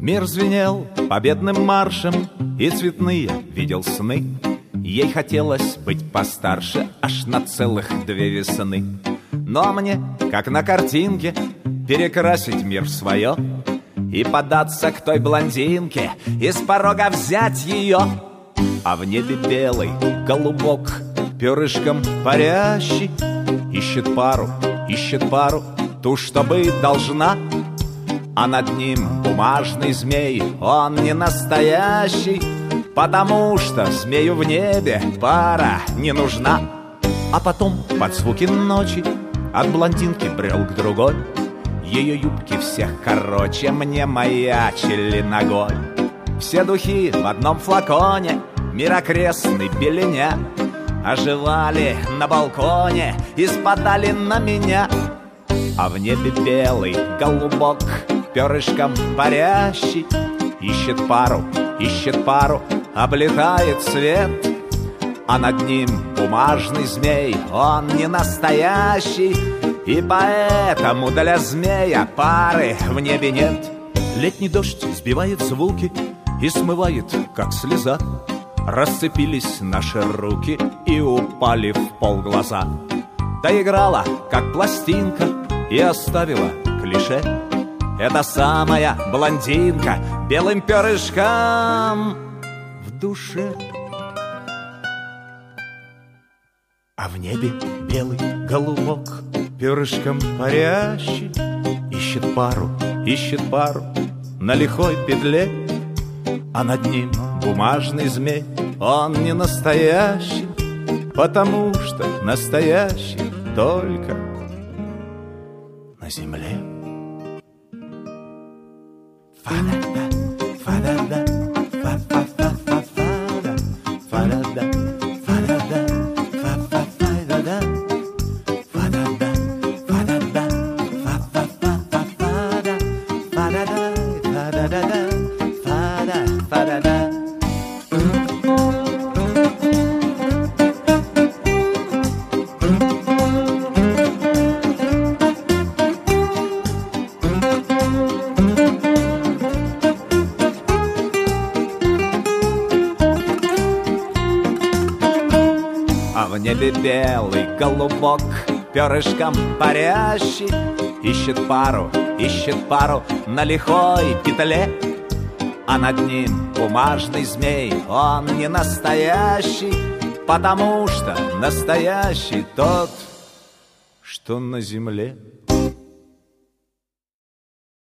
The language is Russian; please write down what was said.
Мир звенел победным маршем, и цветные видел сны. Ей хотелось быть постарше аж на целых 2 весны. Но мне, как на картинке, перекрасить мир в свое и податься к той блондинке, и с порога взять ее. А в небе белый голубок, перышком парящий, ищет пару, ту, что быть должна. А над ним бумажный змей, он не настоящий, потому что змею в небе пара не нужна. А потом под звуки ночи от блондинки брел к другой. Ее юбки всех короче мне маячили ногой. Все духи в одном флаконе, мир окрестный беленя, оживали на балконе и спадали на меня. А в небе белый голубок, перышком парящий, ищет пару, облетает свет. А над ним бумажный змей, он не настоящий, и поэтому для змея пары в небе нет. Летний дождь сбивает звуки и смывает, как слеза. Расцепились наши руки и упали в пол глаза. Доиграла, как пластинка, и оставила клише. Это самая блондинка белым перышком в душе. А в небе белый голубок, перышком парящий, ищет пару на лихой петле. А над ним бумажный змей, он не настоящий, потому что настоящий только на земле. Фа-да-да, фа-да-да, фа-фа-фа-фа-фа-да, фа-да-да, фа-да-да, фа-фа-фа-да-да, фа-да-да, фа-да-да, фа-фа-фа-фа-фа-да, фа-да-да, фа-да-да-да, фа-да, фа-да-да. А в небе белый голубок, перышком парящий, ищет пару на лихой петле. А над ним бумажный змей, он не настоящий, потому что настоящий тот, что на земле.